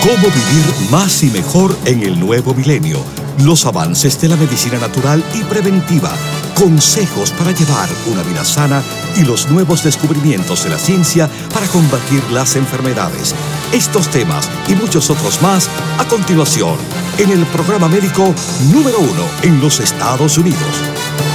Cómo vivir más y mejor en el nuevo milenio. Los avances de la medicina natural y preventiva. Consejos para llevar una vida sana y los nuevos descubrimientos de la ciencia para combatir las enfermedades. Estos temas y muchos otros más a continuación en el programa médico número 1 en los Estados Unidos.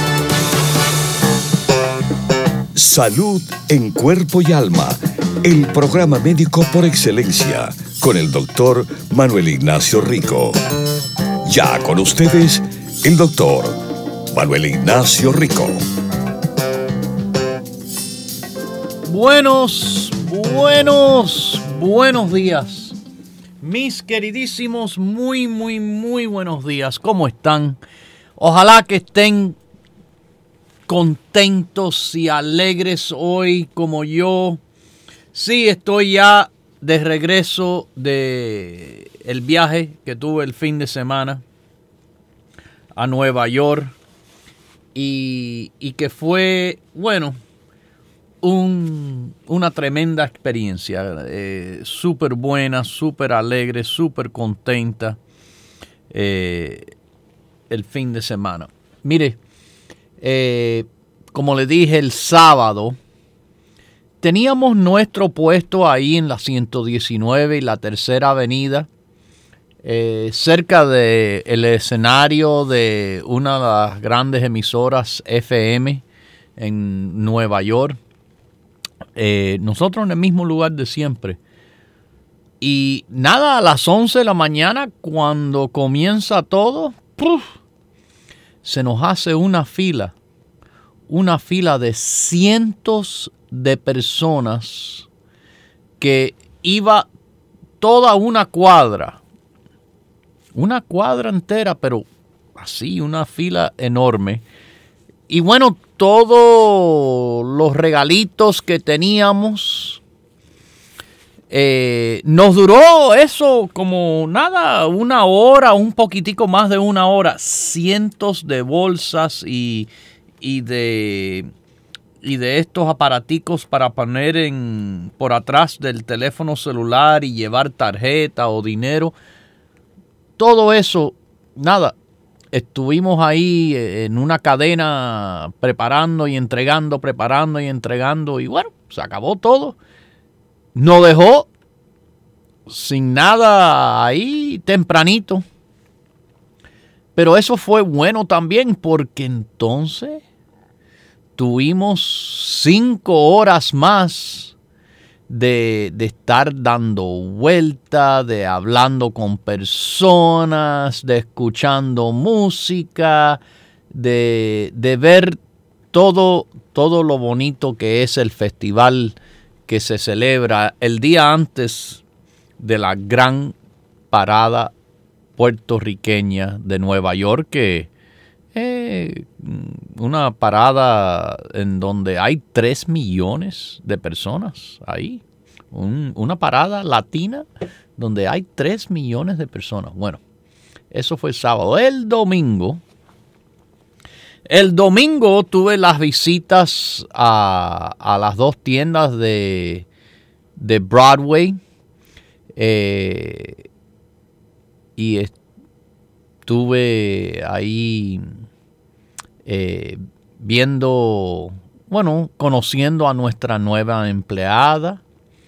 Salud en cuerpo y alma. El programa médico por excelencia con el doctor Manuel Ignacio Rico. Ya con ustedes, el doctor Manuel Ignacio Rico. Buenos días. Mis queridísimos, muy buenos días. ¿Cómo están? Ojalá que estén contentos y alegres hoy como yo. Sí, estoy ya de regreso de el viaje que tuve el fin de semana a Nueva York y que fue, bueno, una tremenda experiencia, súper buena, súper alegre, súper contenta el fin de semana. Mire, como le dije el sábado, teníamos nuestro puesto ahí en la 119 y la Tercera Avenida, cerca del escenario de una de las grandes emisoras FM en Nueva York. Nosotros en el mismo lugar de siempre. Y nada, a las 11 de la mañana, cuando comienza todo, ¡puf!, se nos hace una fila de cientos de personas que iba toda una cuadra entera, pero así, una fila enorme. Y bueno, todos los regalitos que teníamos, nos duró eso como nada, una hora, un poquitico más de una hora. Cientos de bolsas y de estos aparaticos para poner por atrás del teléfono celular y llevar tarjeta o dinero. Todo eso, nada, estuvimos ahí en una cadena preparando y entregando, y bueno, se acabó todo. Nos dejó sin nada ahí tempranito. Pero eso fue bueno también porque entonces tuvimos 5 horas más de estar dando vuelta, de hablando con personas, de escuchando música, de ver todo lo bonito que es el festival que se celebra el día antes de la gran parada puertorriqueña de Nueva York, que una parada en donde hay 3 millones de personas ahí. Una parada latina donde hay 3 millones de personas. Bueno, eso fue el sábado. El domingo tuve las visitas a las 2 tiendas de Broadway. Y estuve ahí conociendo a nuestra nueva empleada.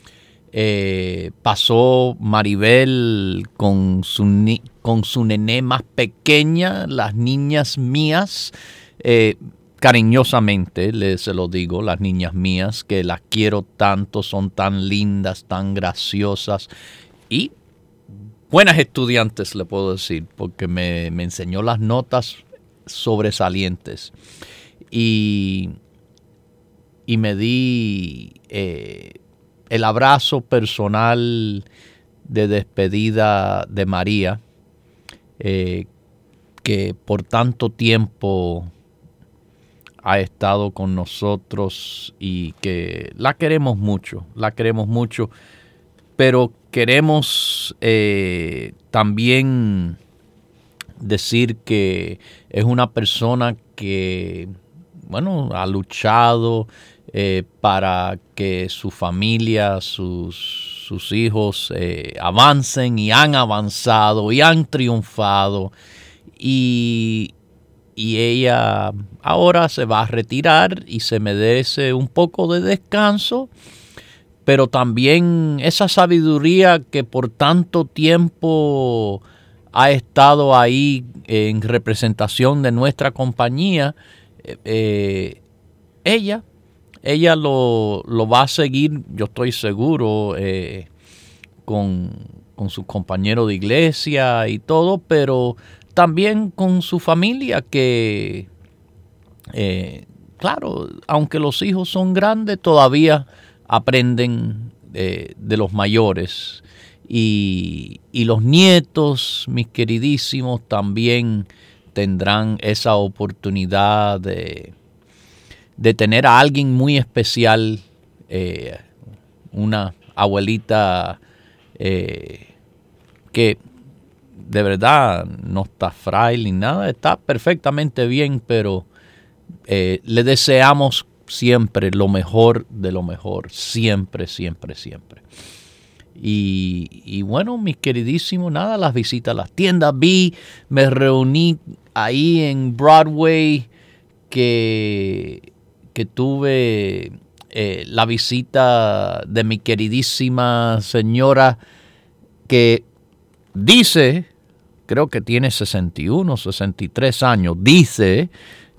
Pasó Maribel con su nené más pequeña, las niñas mías, cariñosamente se lo digo, las niñas mías, que las quiero tanto, son tan lindas, tan graciosas y buenas estudiantes, le puedo decir, porque me enseñó las notas sobresalientes. Y me di el abrazo personal de despedida de María, que por tanto tiempo ha estado con nosotros y que la queremos mucho, pero queremos también decir que es una persona que, bueno, ha luchado para que su familia, sus sus hijos avancen y han avanzado y han triunfado. Y ella ahora se va a retirar y se merece un poco de descanso, pero también esa sabiduría que por tanto tiempo ha estado ahí en representación de nuestra compañía, ella lo va a seguir, yo estoy seguro, con sus compañeros de iglesia y todo, pero también con su familia que, claro, aunque los hijos son grandes, todavía aprenden de los mayores. Y los nietos, mis queridísimos, también tendrán esa oportunidad de tener a alguien muy especial, una abuelita que de verdad no está frágil ni nada, está perfectamente bien, pero le deseamos siempre lo mejor de lo mejor, siempre, siempre, siempre. Y bueno, mis queridísimos, nada, las visitas a las tiendas, me reuní ahí en Broadway, que tuve la visita de mi queridísima señora que dice, creo que tiene 61, 63 años, dice,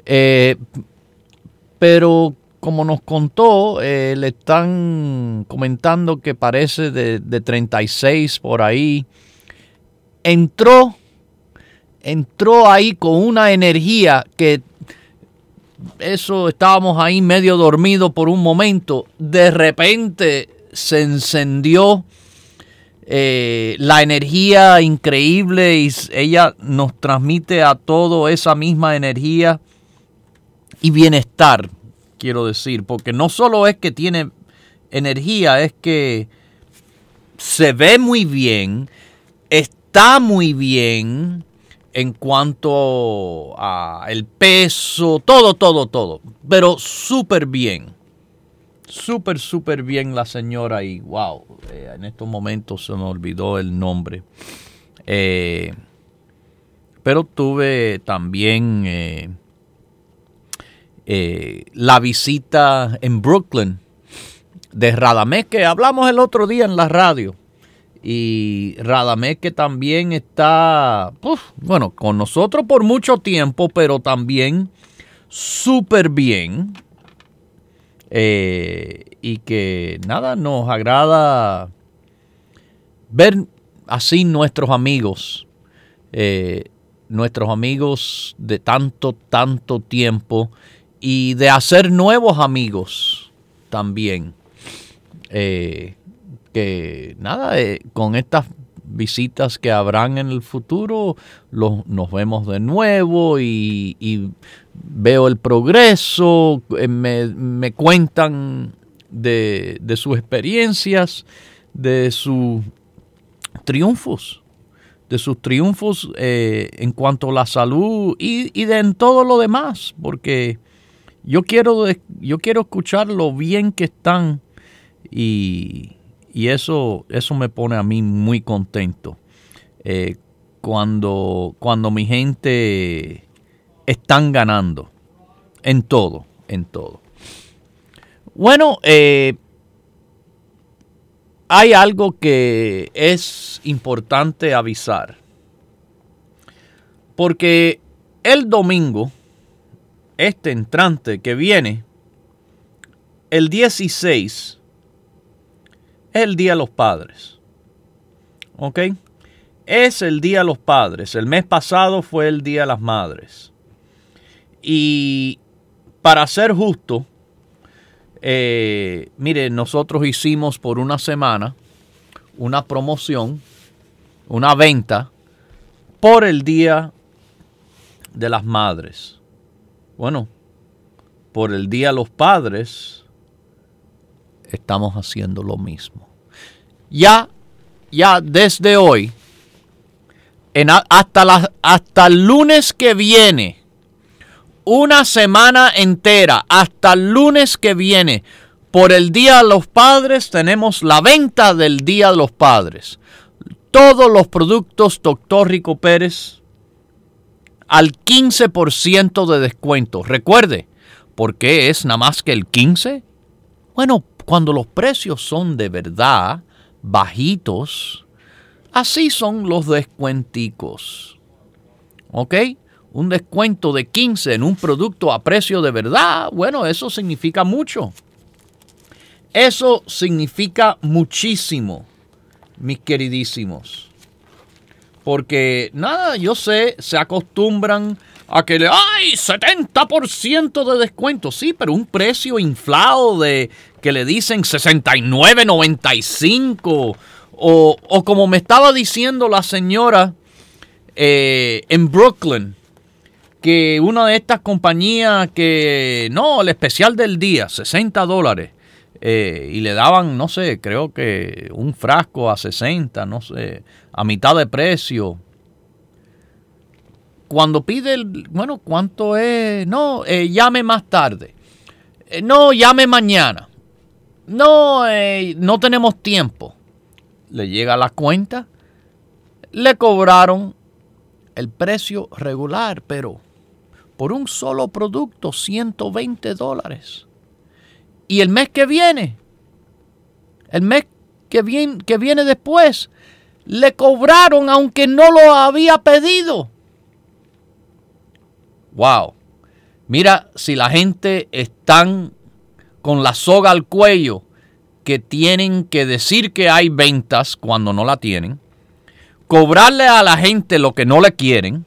pero como nos contó, le están comentando que parece de 36 por ahí. Entró ahí con una energía que eso estábamos ahí medio dormidos por un momento. De repente se encendió la energía increíble y ella nos transmite a todo esa misma energía y bienestar. Quiero decir, porque no solo es que tiene energía, es que se ve muy bien, está muy bien en cuanto a el peso, todo, pero súper bien, súper bien la señora y wow, en estos momentos se me olvidó el nombre, pero tuve también la visita en Brooklyn de Radamés, que hablamos el otro día en la radio. Y Radamés, que también está, bueno, con nosotros por mucho tiempo, pero también súper bien. Y que nada, nos agrada ver así nuestros amigos de tanto tiempo. Y de hacer nuevos amigos también. Que nada, con estas visitas que habrán en el futuro, nos vemos de nuevo y veo el progreso, me cuentan de sus experiencias, de sus triunfos. En cuanto a la salud y en todo lo demás, porque yo quiero escuchar lo bien que están y eso me pone a mí muy contento cuando mi gente están ganando en todo. Bueno, hay algo que es importante avisar, porque el domingo entrante que viene, el 16, es el Día de los Padres. ¿Ok? Es el Día de los Padres. El mes pasado fue el Día de las Madres. Y para ser justo, mire, nosotros hicimos por una semana una promoción, una venta por el Día de las Madres. Bueno, por el Día de los Padres estamos haciendo lo mismo. Ya desde hoy, hasta el lunes que viene, una semana entera, hasta el lunes que viene, Por el Día de los Padres tenemos la venta del Día de los Padres. Todos los productos Dr. Rico Pérez al 15% de descuento. Recuerde, ¿por qué es nada más que el 15%? Bueno, cuando los precios son de verdad bajitos, así son los descuenticos. ¿Ok? Un descuento de 15 en un producto a precio de verdad, bueno, eso significa mucho. Eso significa muchísimo, mis queridísimos. Porque, nada, yo sé, se acostumbran a que ¡ay! 70% de descuento. Sí, pero un precio inflado de que le dicen $69.95. O como me estaba diciendo la señora en Brooklyn, que una de estas compañías que, no, el especial del día, $60. Y le daban, no sé, creo que un frasco a 60, no sé, a mitad de precio. Cuando pide bueno, ¿cuánto es? No, llame más tarde. No, llame mañana. No, no tenemos tiempo. Le llega la cuenta, le cobraron el precio regular, pero por un solo producto, $120. Y el mes que viene después, le cobraron aunque no lo había pedido. Wow. Mira, si la gente están con la soga al cuello, que tienen que decir que hay ventas cuando no la tienen, cobrarle a la gente lo que no le quieren,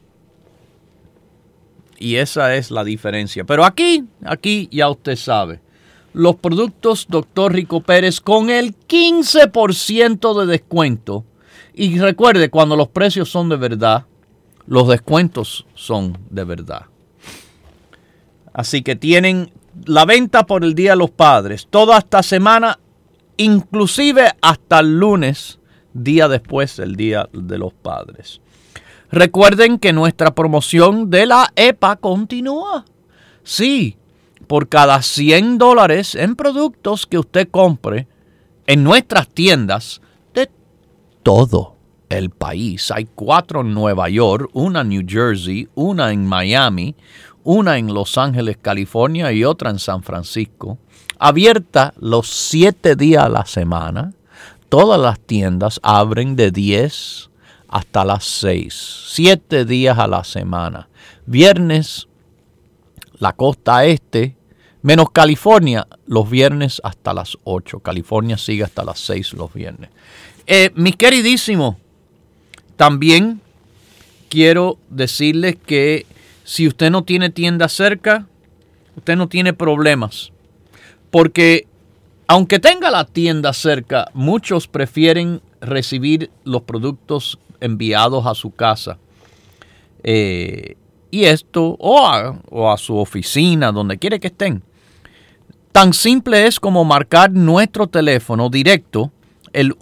y esa es la diferencia. Pero aquí ya usted sabe, los productos Dr. Rico Pérez con el 15% de descuento. Y recuerde, cuando los precios son de verdad, los descuentos son de verdad. Así que tienen la venta por el Día de los Padres toda esta semana, inclusive hasta el lunes, día después del Día de los Padres. Recuerden que nuestra promoción de la EPA continúa. Sí, por cada $100 en productos que usted compre en nuestras tiendas de todo el país. Hay 4 en Nueva York, una en New Jersey, una en Miami, una en Los Ángeles, California y otra en San Francisco. Abierta los 7 días a la semana. Todas las tiendas abren de 10 hasta las 6. 7 días a la semana. Viernes, la costa este, menos California, los viernes hasta las 8. California sigue hasta las 6 los viernes. Mis queridísimos, también quiero decirles que si usted no tiene tienda cerca, usted no tiene problemas. Porque aunque tenga la tienda cerca, muchos prefieren recibir los productos enviados a su casa. Y esto, o a su oficina, donde quiera que estén. Tan simple es como marcar nuestro teléfono directo, el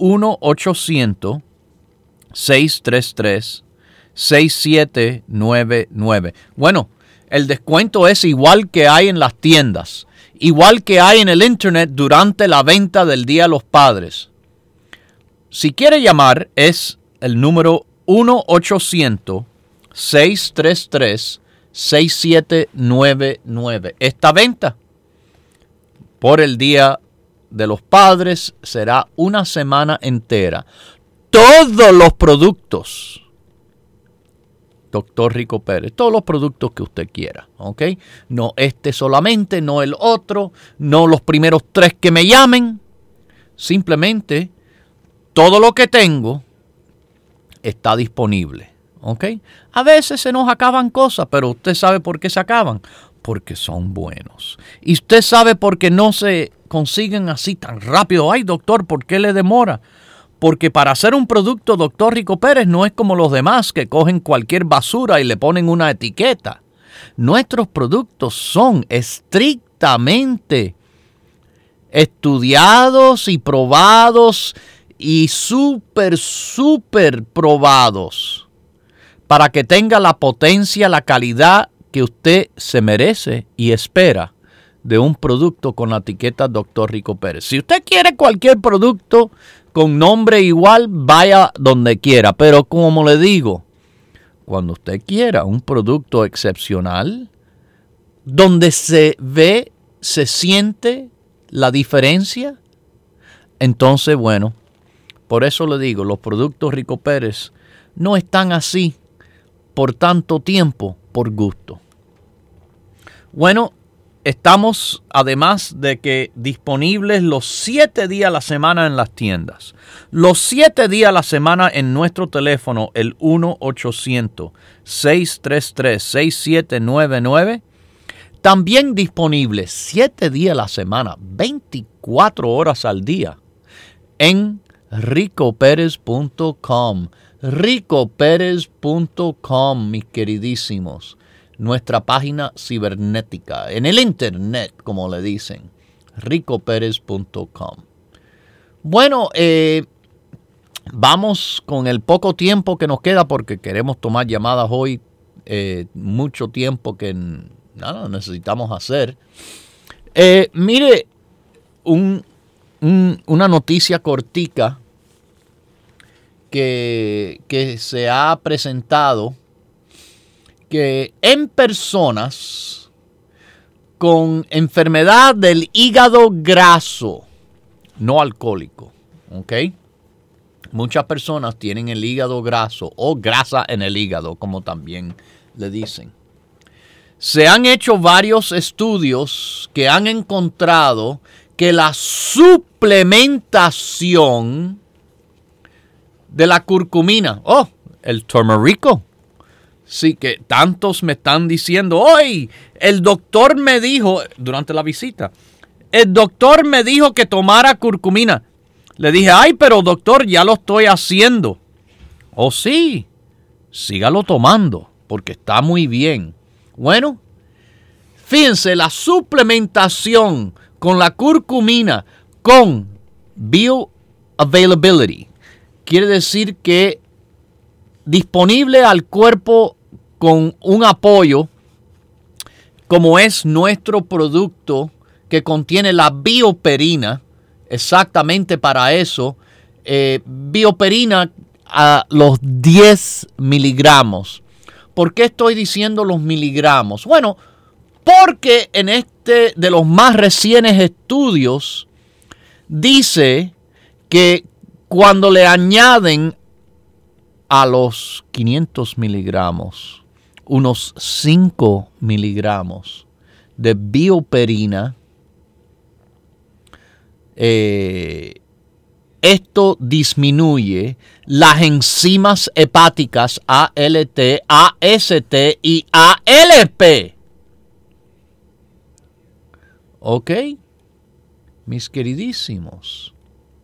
1-800-633-6799. Bueno, el descuento es igual que hay en las tiendas, igual que hay en el internet durante la venta del Día de los Padres. Si quiere llamar, es el número 1-800-633-6799. Esta venta por el Día de los Padres será una semana entera. Todos los productos Dr. Rico Pérez, todos los productos que usted quiera, ¿ok? No este solamente, no el otro, no los primeros 3 que me llamen. Simplemente todo lo que tengo está disponible, ¿ok? A veces se nos acaban cosas, pero usted sabe por qué se acaban. Porque son buenos. Y usted sabe por qué no se consiguen así tan rápido. Ay, doctor, ¿por qué le demora? Porque para hacer un producto Dr. Rico Pérez no es como los demás que cogen cualquier basura y le ponen una etiqueta. Nuestros productos son estrictamente estudiados y probados y súper probados para que tenga la potencia, la calidad que usted se merece y espera de un producto con la etiqueta Dr. Rico Pérez. Si usted quiere cualquier producto con nombre igual, vaya donde quiera. Pero como le digo, cuando usted quiera un producto excepcional, donde se ve, se siente la diferencia, entonces, bueno, por eso le digo, los productos Rico Pérez no están así por tanto tiempo por gusto. Bueno, estamos, además de que disponibles los 7 días a la semana en las tiendas. Los 7 días a la semana en nuestro teléfono, el 1-800-633-6799. También disponibles 7 días a la semana, 24 horas al día, en ricoperez.com. ricoperez.com, mis queridísimos. Nuestra página cibernética, en el internet, como le dicen, ricoperez.com. Bueno, vamos con el poco tiempo que nos queda porque queremos tomar llamadas hoy, mucho tiempo que nada necesitamos hacer. Mire, una noticia cortica que se ha presentado, que en personas con enfermedad del hígado graso, no alcohólico, ¿ok? Muchas personas tienen el hígado graso o grasa en el hígado, como también le dicen. Se han hecho varios estudios que han encontrado que la suplementación de la curcumina, el turmerico, sí, que tantos me están diciendo, hoy el doctor me dijo, durante la visita, el doctor me dijo que tomara curcumina. Le dije, ay, pero doctor, ya lo estoy haciendo. Oh, sí, sígalo tomando, porque está muy bien. Bueno, fíjense, la suplementación con la curcumina con bioavailability quiere decir que disponible al cuerpo con un apoyo, como es nuestro producto que contiene la bioperina, exactamente para eso, bioperina a los 10 miligramos. ¿Por qué estoy diciendo los miligramos? Bueno, porque en este de los más recientes estudios dice que cuando le añaden a los 500 miligramos, unos 5 miligramos de bioperina, esto disminuye las enzimas hepáticas ALT, AST y ALP. ¿Ok? Mis queridísimos.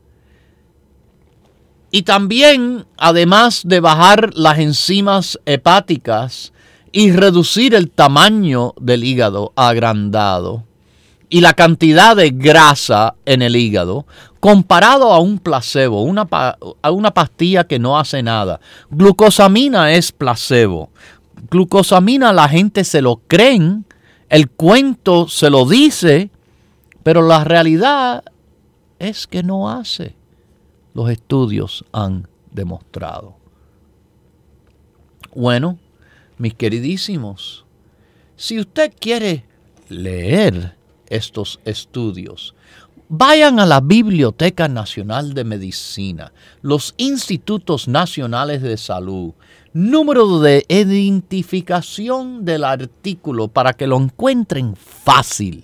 Y también, además de bajar las enzimas hepáticas y reducir el tamaño del hígado agrandado y la cantidad de grasa en el hígado, comparado a un placebo, a una pastilla que no hace nada. Glucosamina es placebo. Glucosamina la gente se lo creen, el cuento se lo dice, pero la realidad es que no hace. Los estudios han demostrado. Bueno, mis queridísimos, si usted quiere leer estos estudios, vayan a la Biblioteca Nacional de Medicina, los Institutos Nacionales de Salud, número de identificación del artículo para que lo encuentren fácil.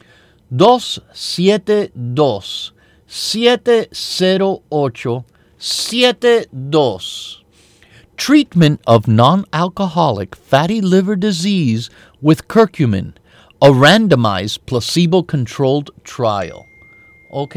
272-708-72. Treatment of non-alcoholic fatty liver disease with curcumin, a randomized placebo-controlled trial. ¿Ok?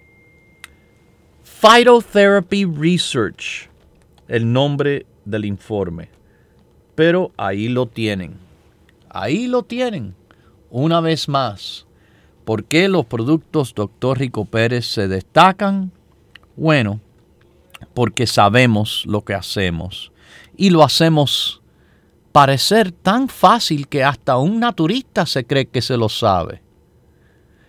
Phytotherapy Research, el nombre del informe. Pero ahí lo tienen. Ahí lo tienen. Una vez más. ¿Por qué los productos Dr. Rico Pérez se destacan? Bueno, porque sabemos lo que hacemos. Y lo hacemos parecer tan fácil que hasta un naturista se cree que se lo sabe.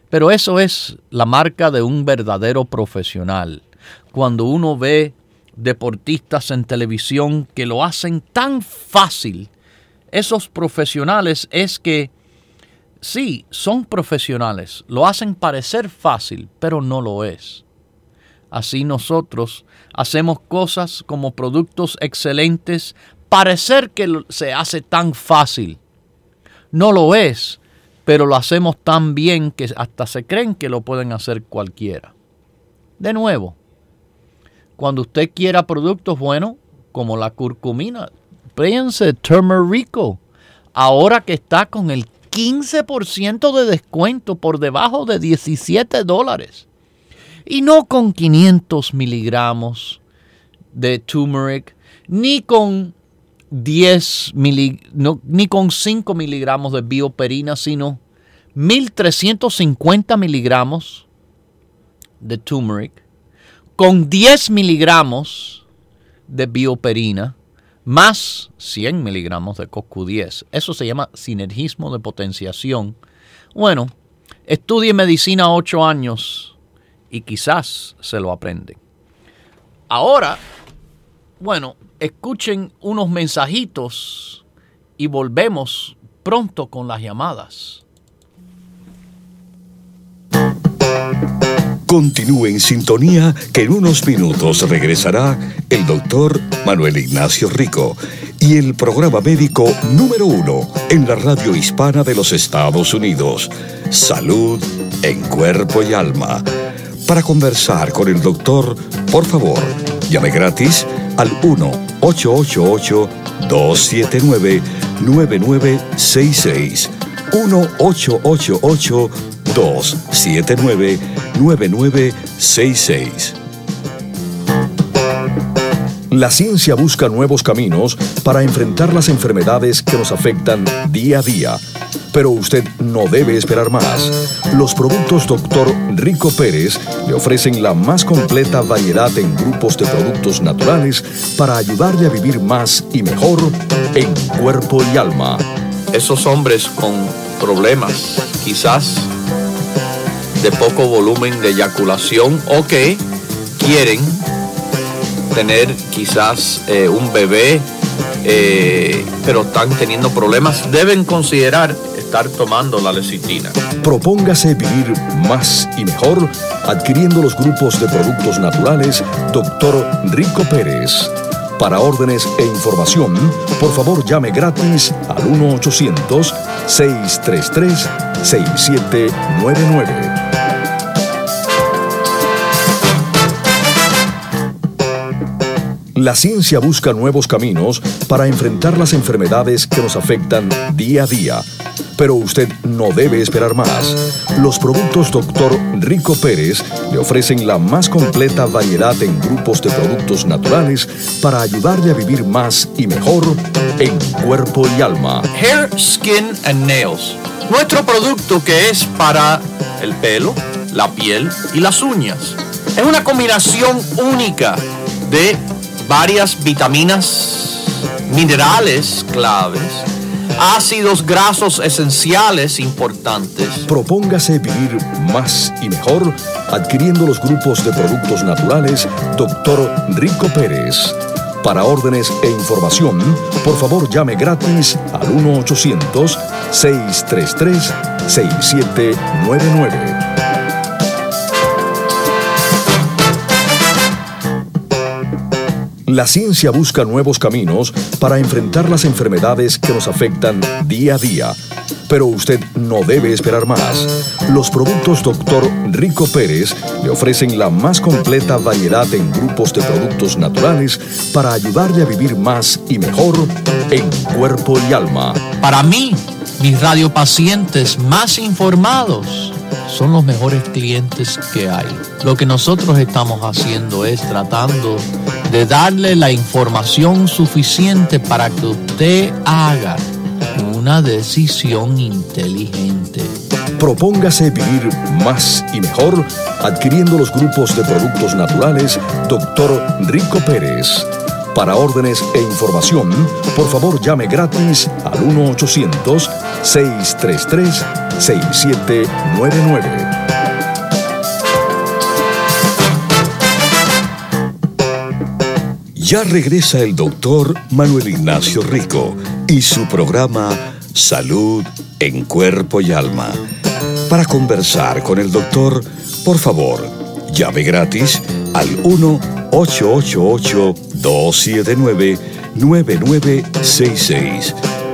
Pero eso es la marca de un verdadero profesional. Cuando uno ve deportistas en televisión que lo hacen tan fácil, esos profesionales es que sí, son profesionales, lo hacen parecer fácil, pero no lo es. Así nosotros hacemos cosas como productos excelentes, parecer que se hace tan fácil. No lo es, pero lo hacemos tan bien que hasta se creen que lo pueden hacer cualquiera. De nuevo, cuando usted quiera productos buenos, como la curcumina, piense Turmerico, ahora que está con el 15% de descuento por debajo de $17. Y no con 500 miligramos de turmeric, ni con 5 miligramos de bioperina, sino 1.350 miligramos de turmeric, con 10 miligramos de bioperina, más 100 miligramos de CoQ10. Eso se llama sinergismo de potenciación. Bueno, estudie medicina 8 años y quizás se lo aprenden. Ahora, bueno, escuchen unos mensajitos y volvemos pronto con las llamadas. Continúe en sintonía que en unos minutos regresará el doctor Manuel Ignacio Rico y el programa médico número 1 en la radio hispana de los Estados Unidos, Salud en Cuerpo y Alma. Para conversar con el doctor, por favor, llame gratis al 1-888-279-9966. 1-888-279-9966. La ciencia busca nuevos caminos para enfrentar las enfermedades que nos afectan día a día. Pero usted no debe esperar más. Los productos Dr. Rico Pérez le ofrecen la más completa variedad en grupos de productos naturales para ayudarle a vivir más y mejor en cuerpo y alma. Esos hombres con problemas, quizás de poco volumen de eyaculación, o que quieren tener quizás un bebé, pero están teniendo problemas, deben considerar estar tomando la lecitina. Propóngase vivir más y mejor adquiriendo los grupos de productos naturales Dr. Rico Pérez. Para órdenes e información, por favor llame gratis al 1-800-633-6799. La ciencia busca nuevos caminos para enfrentar las enfermedades que nos afectan día a día. Pero usted no debe esperar más. Los productos Dr. Rico Pérez le ofrecen la más completa variedad en grupos de productos naturales para ayudarle a vivir más y mejor en cuerpo y alma. Hair, Skin and Nails. Nuestro producto que es para el pelo, la piel y las uñas. Es una combinación única de varias vitaminas, minerales claves, ácidos grasos esenciales importantes. Propóngase vivir más y mejor adquiriendo los grupos de productos naturales Dr. Rico Pérez. Para órdenes e información, por favor llame gratis al 1-800-633-6799. La ciencia busca nuevos caminos para enfrentar las enfermedades que nos afectan día a día. Pero usted no debe esperar más. Los productos Dr. Rico Pérez le ofrecen la más completa variedad en grupos de productos naturales para ayudarle a vivir más y mejor en cuerpo y alma. Para mí, mis radiopacientes más informados son los mejores clientes que hay. Lo que nosotros estamos haciendo es tratando de darle la información suficiente para que usted haga una decisión inteligente. Propóngase vivir más y mejor adquiriendo los grupos de productos naturales Dr. Rico Pérez. Para órdenes e información, por favor llame gratis al 1-800-633-6799. Ya regresa el doctor Manuel Ignacio Rico y su programa Salud en Cuerpo y Alma. Para conversar con el doctor, por favor, llame gratis al 1-888-279-9966.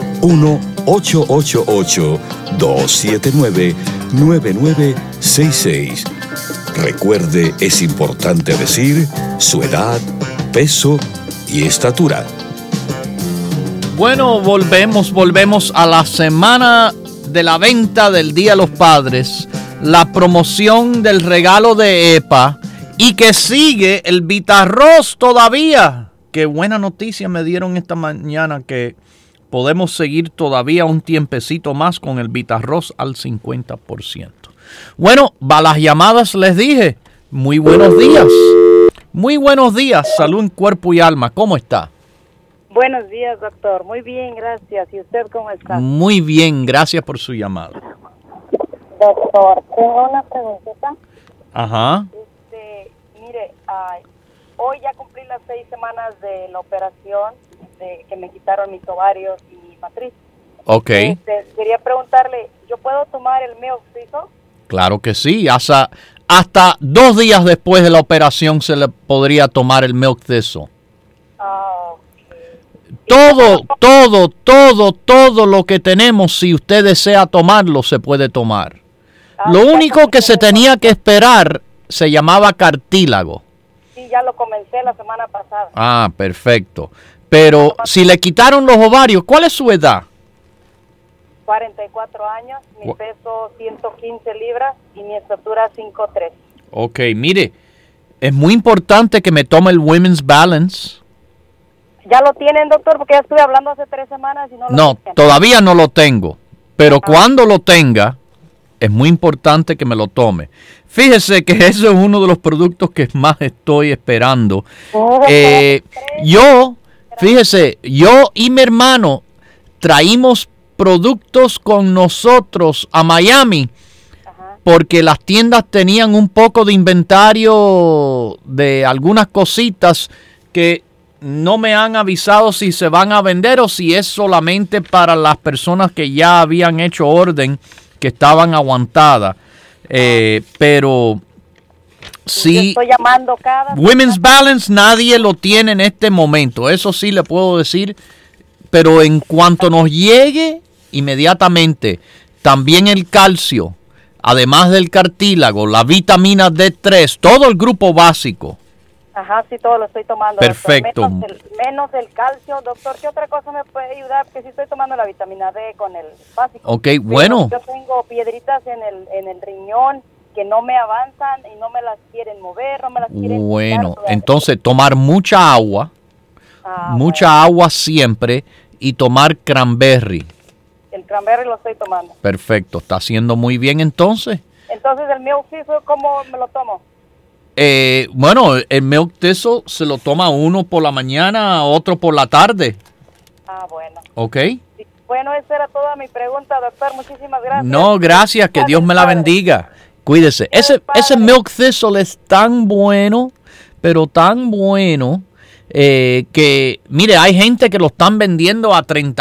1-888-279-9966. Recuerde, es importante decir su edad, peso y estatura. Bueno, volvemos a la semana de la venta del Día de los Padres, la promoción del regalo de EPA y que sigue el Vitarroz todavía. Qué buena noticia me dieron esta mañana que podemos seguir todavía un tiempecito más con el Vitarroz al 50%. Bueno, va las llamadas, les dije. Muy buenos días. Muy buenos días. Salud en cuerpo y alma. ¿Cómo está? Buenos días, doctor. Muy bien, gracias. ¿Y usted cómo está? Muy bien, gracias por su llamada. Doctor, tengo una preguntita. Ajá. Mire, hoy ya cumplí las 6 semanas de la operación de que me quitaron mis ovarios y mi matriz. Ok. Quería preguntarle, ¿yo puedo tomar el Milk Thistle? Claro que sí. Hasta 2 días después de la operación se le podría tomar el Milk Thistle. Todo lo que tenemos, si usted desea tomarlo, se puede tomar. Lo único que se tenía que esperar se llamaba cartílago. Sí, ya lo comencé la semana pasada. Ah, perfecto. Pero si le quitaron los ovarios, ¿cuál es su edad? 44 años, mi peso 115 libras y mi estatura 5'3". Ok, mire, es muy importante que me tome el Women's Balance. ¿Ya lo tienen, doctor? Porque ya estuve hablando hace 3 semanas y no lo tienen. No, todavía no lo tengo. Pero cuando lo tenga, es muy importante que me lo tome. Fíjese que eso es uno de los productos que más estoy esperando. Yo y mi hermano traímos productos con nosotros a Miami porque las tiendas tenían un poco de inventario de algunas cositas que no me han avisado si se van a vender o si es solamente para las personas que ya habían hecho orden, que estaban aguantadas. Pero sí, estoy llamando cada Women's Balance nadie lo tiene en este momento, eso sí le puedo decir. Pero en cuanto nos llegue, inmediatamente, también el calcio, además del cartílago, la vitamina D3, todo el grupo básico. Ajá, sí, todo lo estoy tomando. Perfecto. Doctor. Menos el calcio, doctor. ¿Qué otra cosa me puede ayudar? Porque sí estoy tomando la vitamina D con el básico. Ok, bueno. Yo tengo piedritas en el riñón que no me avanzan y no me las quieren mover, no me las quieren Bueno, quitar. entonces tomar mucha agua, agua siempre y tomar cranberry. El cranberry lo estoy tomando. Perfecto, está haciendo muy bien entonces. Entonces, el Milk Thistle, ¿cómo me lo tomo? Bueno, el Milk Thistle se lo toma uno por la mañana, otro por la tarde. Bueno. ¿Ok? Sí. Bueno, esa era toda mi pregunta, doctor. Muchísimas gracias. No, gracias, que Dios me la bendiga. Cuídese. Ese Milk Thistle es tan bueno, pero tan bueno, que, mire, hay gente que lo están vendiendo a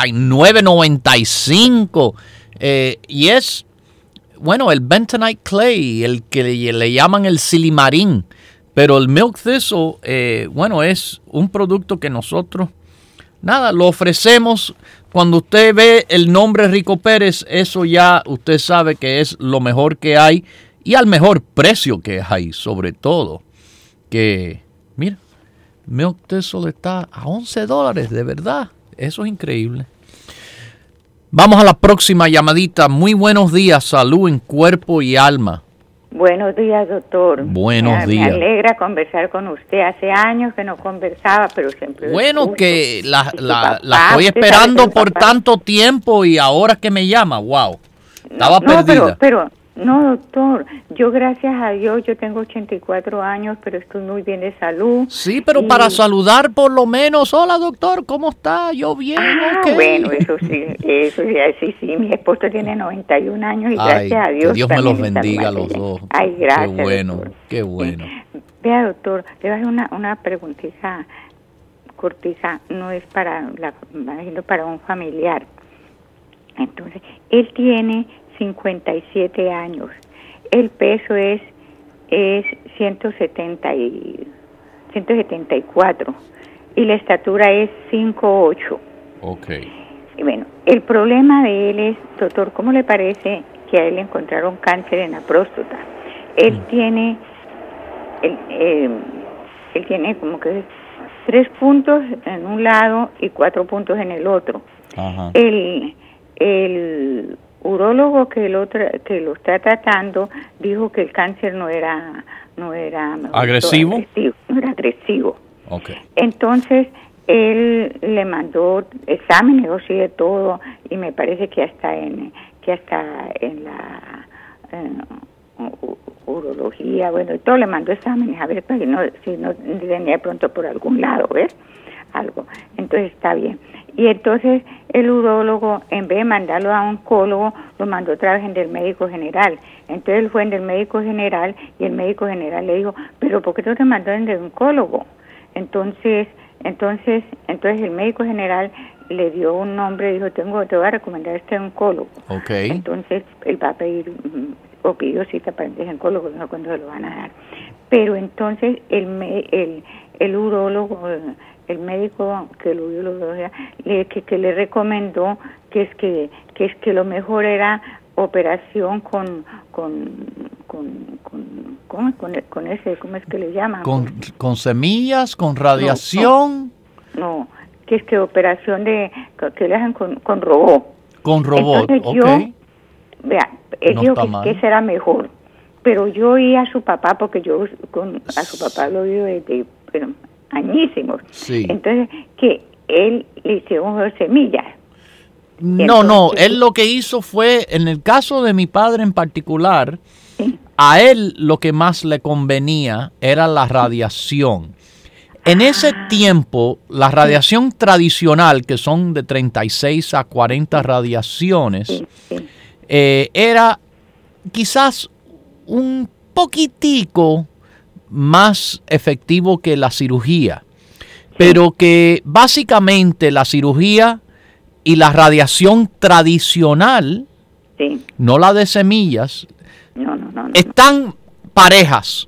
$39.95 y es, bueno, el bentonite clay, el que le llaman el silimarín, pero el Milk Thistle, bueno, es un producto que nosotros, nada, lo ofrecemos. Cuando usted ve el nombre Rico Pérez, eso ya usted sabe que es lo mejor que hay y al mejor precio que hay, sobre todo. Que, mira, Milk Thistle está a $11, de verdad. Eso es increíble. Vamos a la próxima llamadita. Muy buenos días, salud en cuerpo y alma. Buenos días, doctor. Buenos días. Me alegra conversar con usted. Hace años que no conversaba, pero siempre... Bueno, que la estoy esperando por tanto tiempo y ahora que me llama, wow. Estaba perdida. Pero no, doctor, yo gracias a Dios, yo tengo 84 años, pero estoy muy bien de salud. Sí, pero para saludar por lo menos, hola doctor, ¿cómo está? Yo bien, okay. Bueno, eso sí, mi esposo tiene 91 años y gracias a Dios. Que Dios me los bendiga a los dos. Ay, gracias. Qué bueno, doctor. qué bueno. Vea, doctor, le voy a hacer una preguntita corteza no es para para un familiar. Entonces, él tiene 57 años. El peso es 174 y la estatura es 5'8". Okay. Y bueno, el problema de él es, doctor, ¿cómo le parece que a él le encontraron cáncer en la próstata? Él tiene él tiene como que 3 puntos en un lado y 4 puntos en el otro. Ajá. El urólogo que lo está tratando dijo que el cáncer no era ¿Agresivo? No era agresivo. Okay. Entonces él le mandó exámenes, o sí, de todo, y me parece que hasta en la urología, bueno, y todo le mandó exámenes a ver si no tenía pronto por algún lado, ¿ves? Algo. Entonces está bien. Y entonces el urólogo, en vez de mandarlo a un oncólogo, lo mandó otra vez en el médico general. Entonces él fue en el médico general y el médico general le dijo, pero ¿por qué no te mandó en el oncólogo? Entonces el médico general le dio un nombre, dijo, te voy a recomendar este oncólogo. Okay. Entonces él va a pedir o pidió cita para el oncólogo, no sé cuándo se lo van a dar. Pero entonces el urólogo, el médico que lo vio, que le recomendó que es que lo mejor era operación con ese, ¿cómo es que le llaman? Con semillas, con radiación. No, que es que operación que le hacen con robot. Con robot. Entonces él dijo que será mejor. Pero yo oí a su papá, porque yo a su papá lo vi desde añísimos. Sí. Entonces, que él le hicieron semillas. No, él lo que hizo fue, en el caso de mi padre en particular, sí, a él lo que más le convenía era la radiación. En ese tiempo, la radiación tradicional, que son de 36 a 40 radiaciones, era quizás un poquitico más efectivo que la cirugía, pero que básicamente la cirugía y la radiación tradicional, no la de semillas, están parejas.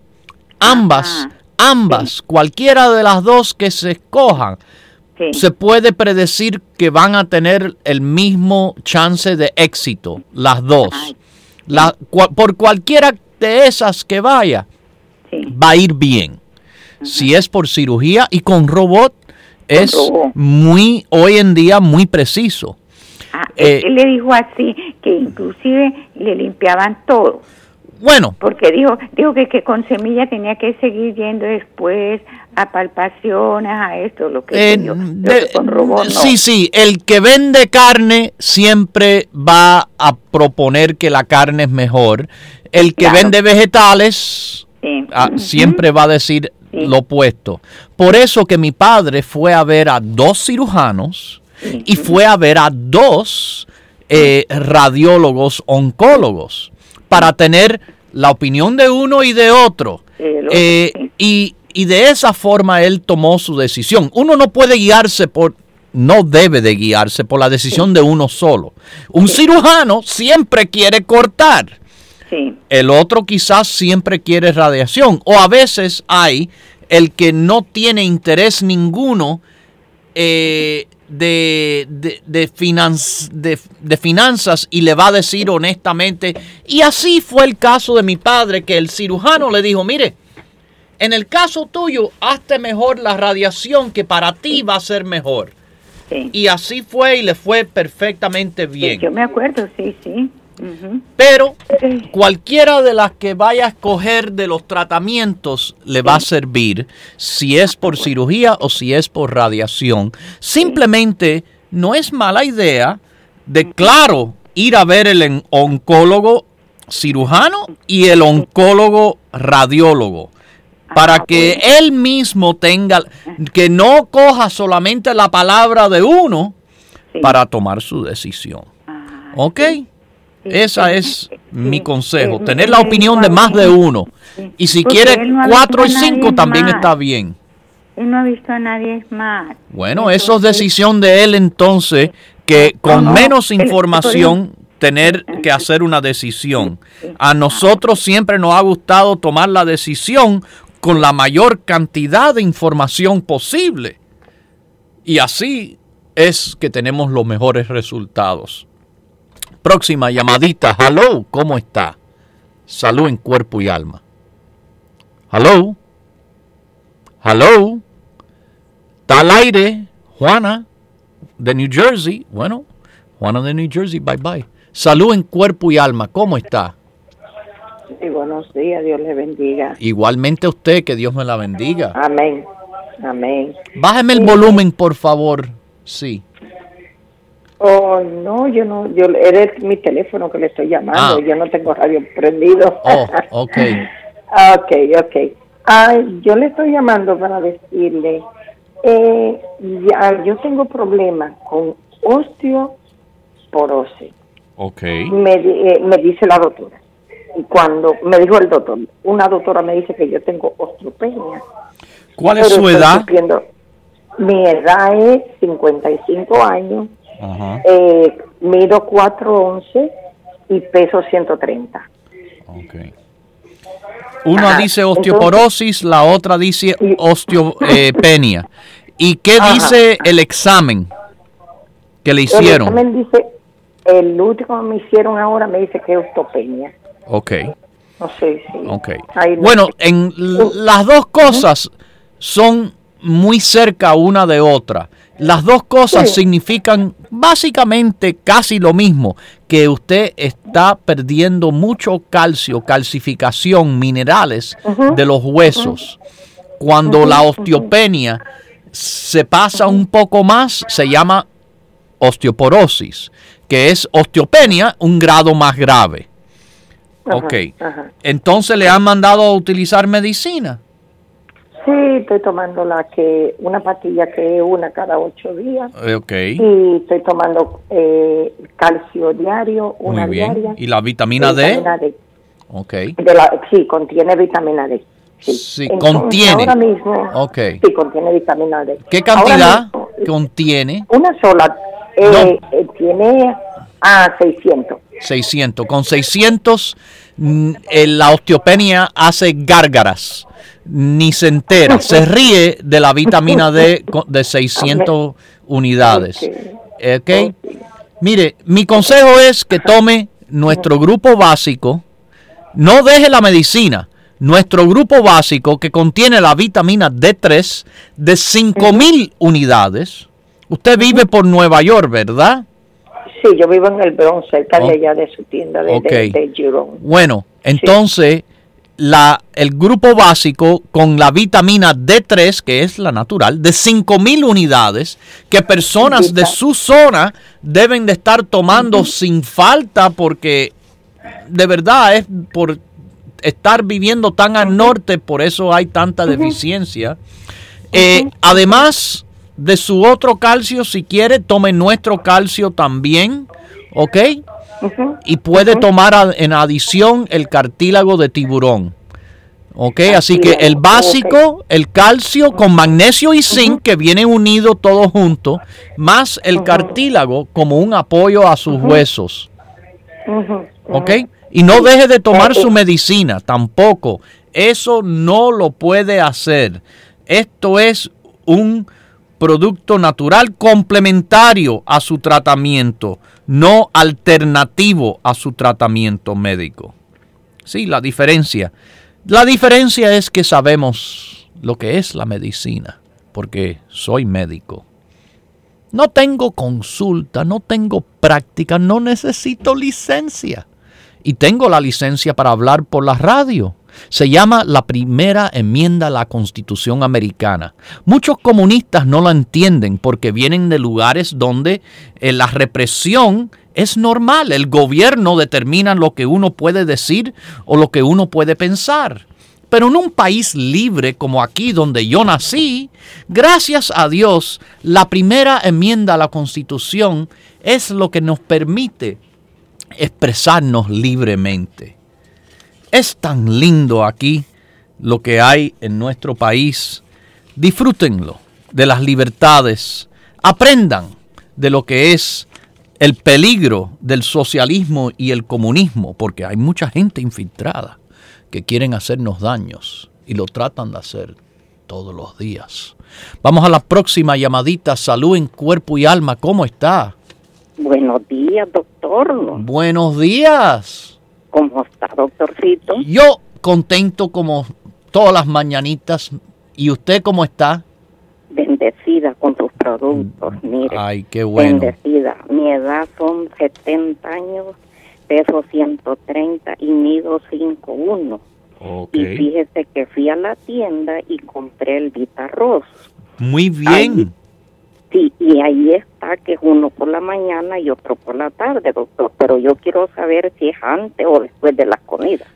Ambas, cualquiera de las dos que se escojan, se puede predecir que van a tener el mismo chance de éxito, las dos. Por cualquiera de esas que vaya, va a ir bien. Si es por cirugía y con robot, es hoy en día muy preciso. Él le dijo así, que inclusive le limpiaban todo. Bueno. Porque dijo que con semilla tenía que seguir yendo después a palpaciones, a esto, lo que con robot no. Sí, el que vende carne siempre va a proponer que la carne es mejor. El que vende vegetales siempre va a decir lo opuesto. Por eso que mi padre fue a ver a 2 cirujanos y fue a ver a 2 radiólogos oncólogos para tener la opinión de uno y de otro. Y de esa forma él tomó su decisión. Uno no puede no debe de guiarse por la decisión de uno solo. Un cirujano siempre quiere cortar. El otro quizás siempre quiere radiación. O a veces hay el que no tiene interés ninguno de finanzas y le va a decir honestamente. Y así fue el caso de mi padre, que el cirujano le dijo, mire, en el caso tuyo, hazte mejor la radiación, que para ti va a ser mejor. Y así fue y le fue perfectamente bien. Yo me acuerdo, sí. Pero cualquiera de las que vaya a escoger de los tratamientos le va a servir, si es por cirugía o si es por radiación. Simplemente no es mala idea ir a ver el oncólogo cirujano y el oncólogo radiólogo, para que él mismo que no coja solamente la palabra de uno para tomar su decisión. ¿Ok? Ese es mi consejo, tener la opinión de más de uno. Y si quiere 4 y 5 también está bien. y no he visto a nadie más. Bueno, eso es decisión de él entonces, que con menos información tener que hacer una decisión. A nosotros siempre nos ha gustado tomar la decisión con la mayor cantidad de información posible. Y así es que tenemos los mejores resultados. Próxima llamadita. Hello, ¿cómo está? Salud en cuerpo y alma. Hello. Hello. Está al aire, Juana, de New Jersey. Bueno, Juana de New Jersey, bye bye. Salud en cuerpo y alma, ¿cómo está? Sí, buenos días, Dios le bendiga. Igualmente a usted, que Dios me la bendiga. Amén, amén. Bájeme el volumen, por favor. Sí. Oh, no, eres mi teléfono que le estoy llamando, yo no tengo radio prendido. Oh, ok. Ok. Yo le estoy llamando para decirle, yo tengo problemas con osteoporosis. Ok. Me dice la doctora. Y cuando me dijo el doctor, una doctora me dice que yo tengo osteopenia. ¿Cuál es su edad? Mi edad es 55 años, Ajá. mido 4'11" y peso 130. Ok. Una dice osteoporosis, la otra dice osteopenia. ¿Y qué dice el examen que le hicieron? El examen dice, el último que me hicieron ahora me dice que es osteopenia. Ok. No sé si... Okay. No bueno, sé. Las dos cosas son muy cerca una de otra. Las dos cosas significan básicamente casi lo mismo, que usted está perdiendo mucho calcio, calcificación, minerales de los huesos. Cuando la osteopenia se pasa un poco más, se llama osteoporosis, que es osteopenia un grado más grave. Ok. Entonces, ¿le han mandado a utilizar medicina? Sí, estoy tomando una pastilla que es una cada 8 días. Ok. Y estoy tomando calcio diario, una diaria. ¿Y la vitamina D? Vitamina D. Ok. Sí, contiene vitamina D. Sí, entonces, contiene. Ahora mismo, Okay. Sí, contiene vitamina D. ¿Qué cantidad contiene? Una sola. Tiene 600. 600. Con 600, la osteopenia hace gárgaras. Ni se entera. Se ríe de la vitamina D de 600 unidades. ¿Ok? Mire, mi consejo es que tome nuestro grupo básico. No deje la medicina. Nuestro grupo básico que contiene la vitamina D3 de 5,000 unidades. Usted vive por Nueva York, ¿verdad? Sí, yo vivo en el Bronx, cerca de allá de su tienda de Girón. Bueno, entonces el grupo básico con la vitamina D3, que es la natural, de 5,000 unidades, que personas de su zona deben de estar tomando sin falta, porque de verdad es por estar viviendo tan al norte, por eso hay tanta deficiencia. Además de su otro calcio, si quiere, tome nuestro calcio también, ¿ok? Y puede tomar en adición el cartílago de tiburón, ¿ok? Así que el básico, el calcio con magnesio y zinc, que vienen unidos todos juntos, más el cartílago como un apoyo a sus huesos, ¿ok? Y no deje de tomar su medicina, tampoco. Eso no lo puede hacer. Esto es un producto natural complementario a su tratamiento, no alternativo a su tratamiento médico. Sí, la diferencia. La diferencia es que sabemos lo que es la medicina, porque soy médico. No tengo consulta, no tengo práctica, no necesito licencia. Y tengo la licencia para hablar por la radio. Se llama la primera enmienda a la Constitución Americana. Muchos comunistas no la entienden porque vienen de lugares donde la represión es normal. El gobierno determina lo que uno puede decir o lo que uno puede pensar. Pero en un país libre como aquí donde yo nací, gracias a Dios, la primera enmienda a la Constitución es lo que nos permite expresarnos libremente. Es tan lindo aquí lo que hay en nuestro país. disfrútenlo de las libertades, aprendan de lo que es el peligro del socialismo y el comunismo, porque hay mucha gente infiltrada que quieren hacernos daños y lo tratan de hacer todos los días. Vamos a la próxima llamadita. Salud en cuerpo y alma. ¿Cómo está? Buenos días, doctor. Buenos días. ¿Cómo está, doctorcito? Yo contento como todas las mañanitas. ¿Y usted cómo está? Bendecida con tus productos, mire. Ay, qué bueno. Bendecida. Mi edad son 70 años, peso 130 y mido 5'1". Okay. Y fíjese que fui a la tienda y compré el Vitarroz. Muy bien. Ahí, sí, y ahí está, que es uno por la mañana y otro por la tarde, doctor. Pero yo quiero saber si es antes o después de la comida.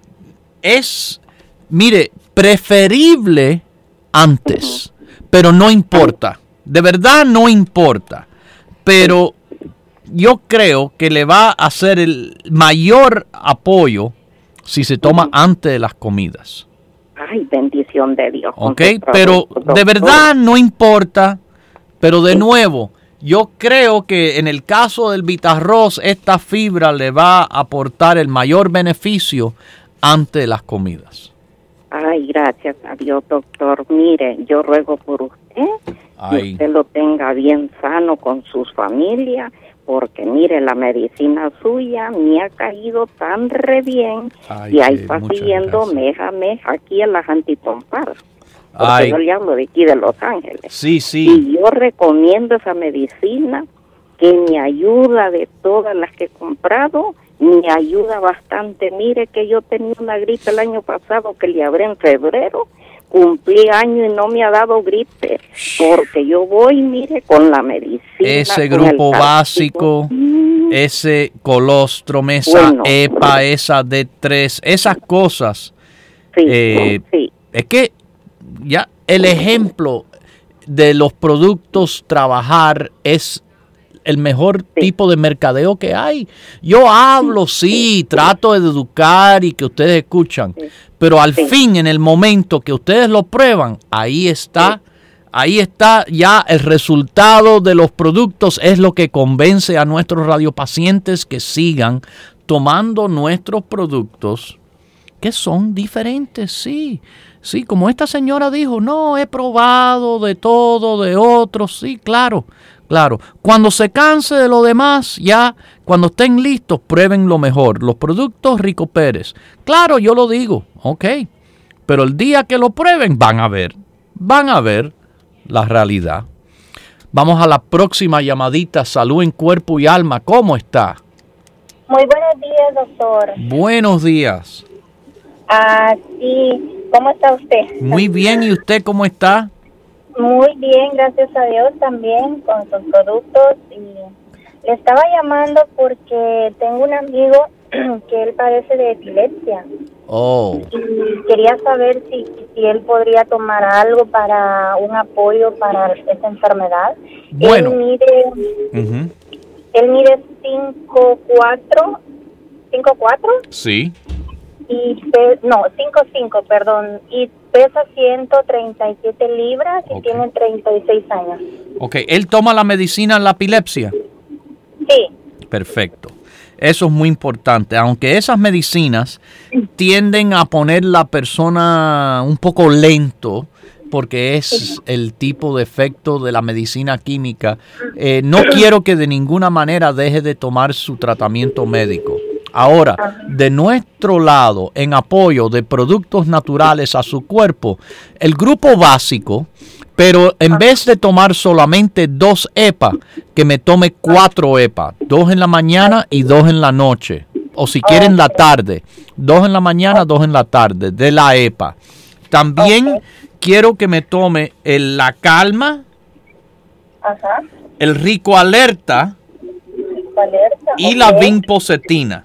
Es, mire, preferible antes, pero no importa. De verdad no importa. Pero yo creo que le va a hacer el mayor apoyo si se toma antes de las comidas. Ay, bendición de Dios. Ok, pero de verdad no importa. Pero de nuevo, yo creo que en el caso del Vitarroz, esta fibra le va a aportar el mayor beneficio antes de las comidas. Ay, gracias a Dios, doctor. Mire, yo ruego por usted que usted lo tenga bien sano con sus familias, porque mire, la medicina suya me ha caído tan re bien. Y ahí está siguiendo mes a mes aquí en las Antipompar. Porque yo le hablo de aquí de Los Ángeles. Sí, sí. Y yo recomiendo esa medicina que me ayuda de todas las que he comprado, me ayuda bastante. Mire que yo tenía una gripe el año pasado que le hablé en febrero, cumplí año y no me ha dado gripe, porque yo voy, mire, con la medicina. Ese grupo básico, ese colostrum, esa EPA, esa D3, esas cosas. Sí, sí. Es que ya el ejemplo de los productos trabajar es el mejor tipo de mercadeo que hay. Yo hablo, trato de educar y que ustedes escuchan, pero al fin, en el momento que ustedes lo prueban, ahí está ya el resultado de los productos, es lo que convence a nuestros radiopacientes que sigan tomando nuestros productos, que son diferentes, sí, como esta señora dijo, no, he probado de todo, de otros, sí, claro. Cuando se canse de lo demás, ya, cuando estén listos, prueben lo mejor, los productos Rico Pérez. Claro, yo lo digo, ok, pero el día que lo prueben, van a ver la realidad. Vamos a la próxima llamadita, salud en cuerpo y alma, ¿cómo está? Muy buenos días, doctor. Buenos días. Sí, ¿cómo está usted? Muy bien, ¿y usted cómo está? Muy bien, gracias a Dios también con sus productos. Y le estaba llamando porque tengo un amigo que él padece de epilepsia. Oh. Y quería saber si él podría tomar algo para un apoyo para esta enfermedad. Bueno. Él mide 5'4". Sí. Y 5'5", perdón, y pesa 137 libras y tiene 36 años. Ok, ¿él toma la medicina en la epilepsia? Sí. Perfecto. Eso es muy importante, aunque esas medicinas tienden a poner la persona un poco lento, porque es el tipo de efecto de la medicina química. No quiero que de ninguna manera deje de tomar su tratamiento médico. Ahora, de nuestro lado, en apoyo de productos naturales a su cuerpo, el grupo básico, pero en vez de tomar solamente 2 EPA, que me tome 4 EPA, 2 en la mañana y 2 en la noche, o si quieren la tarde, 2 en la mañana, 2 en la tarde, de la EPA. También quiero que me tome la calma, el Rico Alerta y la vinpocetina.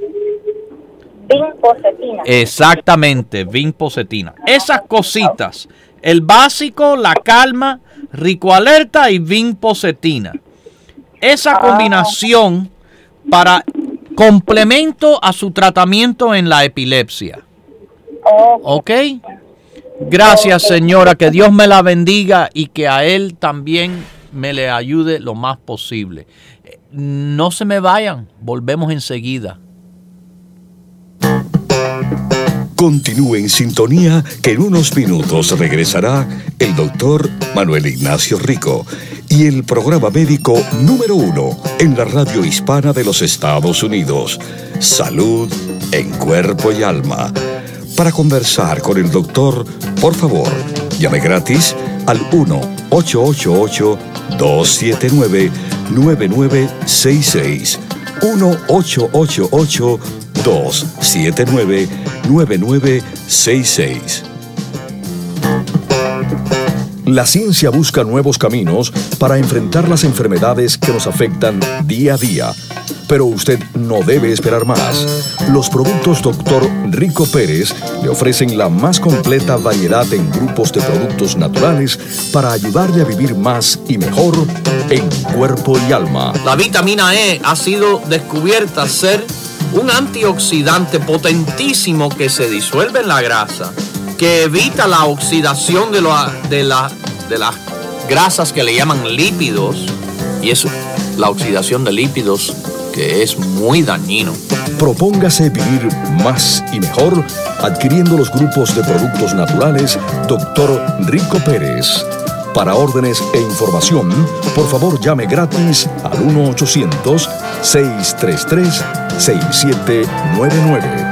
Exactamente, vinpocetina. Esas cositas, el básico, la calma, Rico Alerta y vinpocetina. Esa combinación para complemento a su tratamiento en la epilepsia. ¿Ok? Gracias, señora, que Dios me la bendiga y que a él también me le ayude lo más posible. No se me vayan, volvemos enseguida. Continúe en sintonía, que en unos minutos regresará el doctor Manuel Ignacio Rico y el programa médico número 1 en la radio hispana de los Estados Unidos, Salud en Cuerpo y Alma. Para conversar con el doctor, por favor, llame gratis al 1-888-279-9966. 1-888-279-9966. La ciencia busca nuevos caminos para enfrentar las enfermedades que nos afectan día a día. Pero usted no debe esperar más. Los productos Dr. Rico Pérez le ofrecen la más completa variedad en grupos de productos naturales para ayudarle a vivir más y mejor en cuerpo y alma. La vitamina E ha sido descubierta ser un antioxidante potentísimo que se disuelve en la grasa, que evita la oxidación de las grasas que le llaman lípidos, y es la oxidación de lípidos que es muy dañino. Propóngase vivir más y mejor adquiriendo los grupos de productos naturales Dr. Rico Pérez. Para órdenes e información, por favor llame gratis al 1-800-633-6799.